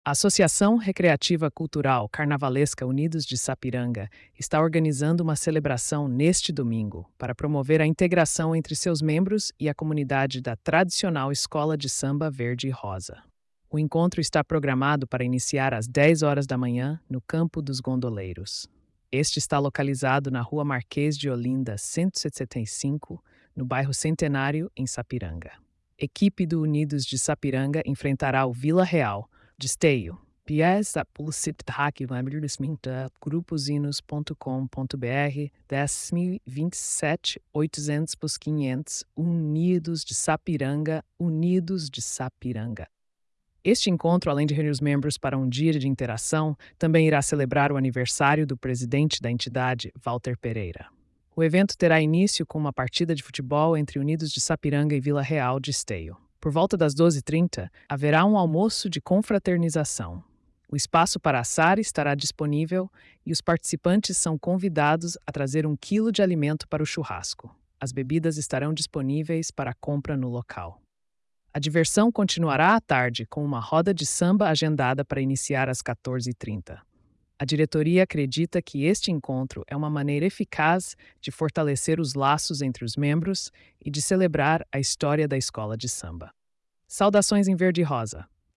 A Associação Recreativa Cultural Carnavalesca Unidos de Sapiranga está organizando uma celebração neste domingo para promover a integração entre seus membros e a comunidade da tradicional Escola de Samba Verde e Rosa. O encontro está programado para iniciar às 10 horas da manhã no Campo dos Gondoleiros. Este está localizado na Rua Marquês de Olinda, 175, no bairro Centenário, em Sapiranga. Equipe do Unidos de Sapiranga enfrentará o Vila Real, de Esteio. Pies da publicidade gruposinos.com.br 10.027 800 500 Unidos de Sapiranga, Unidos de Sapiranga. Este encontro, além de reunir os membros para um dia de interação, também irá celebrar o aniversário do presidente da entidade, Walter Pereira. O evento terá início com uma partida de futebol entre Unidos de Sapiranga e Vila Real de Esteio. Por volta das 12h30, haverá um almoço de confraternização. O espaço para assar estará disponível e os participantes são convidados a trazer 1 quilo de alimento para o churrasco. As bebidas estarão disponíveis para compra no local. A diversão continuará à tarde com uma roda de samba agendada para iniciar às 14h30. A diretoria acredita que este encontro é uma maneira eficaz de fortalecer os laços entre os membros e de celebrar a história da escola de samba. Saudações em verde e rosa.